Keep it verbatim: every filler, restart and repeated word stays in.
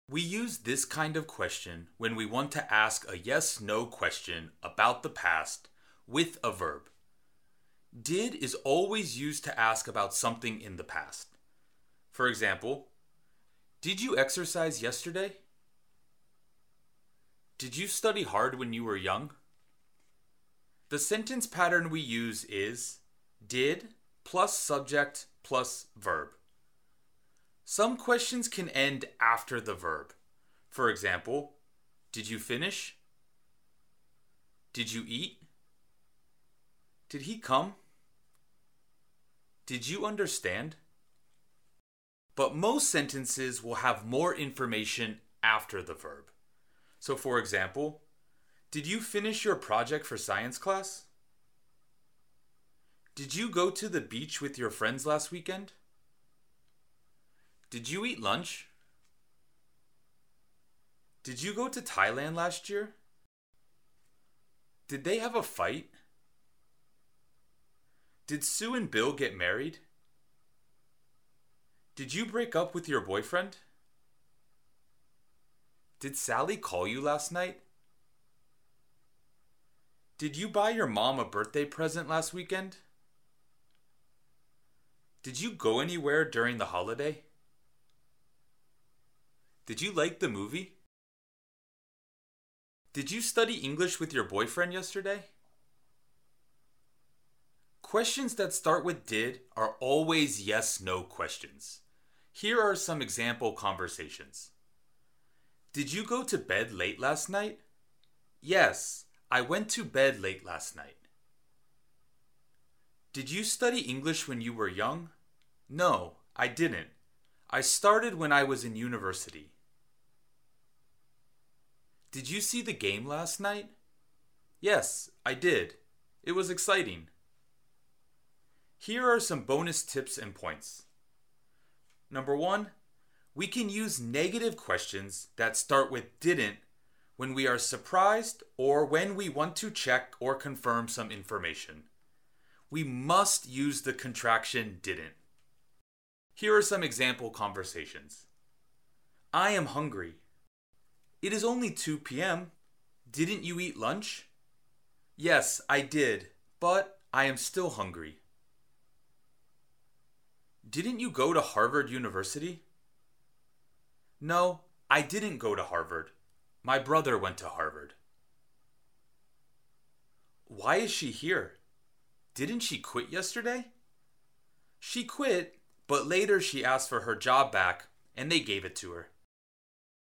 We use this kind of question when we want to ask a yes-no question about the past with a verb. Did is always used to ask about something in the past. For example, did you exercise yesterday? Did you study hard when you were young? The sentence pattern we use is did plus subject plus verb. Some questions can end after the verb. For example, did you finish? Did you eat? Did he come? Did you understand? But most sentences will have more information after the verb. So for example, did you finish your project for science class? Did you go to the beach with your friends last weekend? Did you eat lunch? Did you go to Thailand last year? Did they have a fight? Did Sue and Bill get married? Did you break up with your boyfriend? Did Sally call you last night? Did you buy your mom a birthday present last weekend? Did you go anywhere during the holiday? Did you like the movie? Did you study English with your boyfriend yesterday? Questions that start with did are always yes-no questions. Here are some example conversations. Did you go to bed late last night? Yes, I went to bed late last night. Did you study English when you were young? No, I didn't. I started when I was in university. Did you see the game last night? Yes, I did. It was exciting. Here are some bonus tips and points. Number one, we can use negative questions that start with didn't when we are surprised or when we want to check or confirm some information. We must use the contraction didn't. Here are some example conversations. I am hungry. It is only two p.m. Didn't you eat lunch? Yes, I did, but I am still hungry. Didn't you go to Harvard University? No, I didn't go to Harvard. My brother went to Harvard. Why is she here? Didn't she quit yesterday? She quit, but later she asked for her job back and they gave it to her.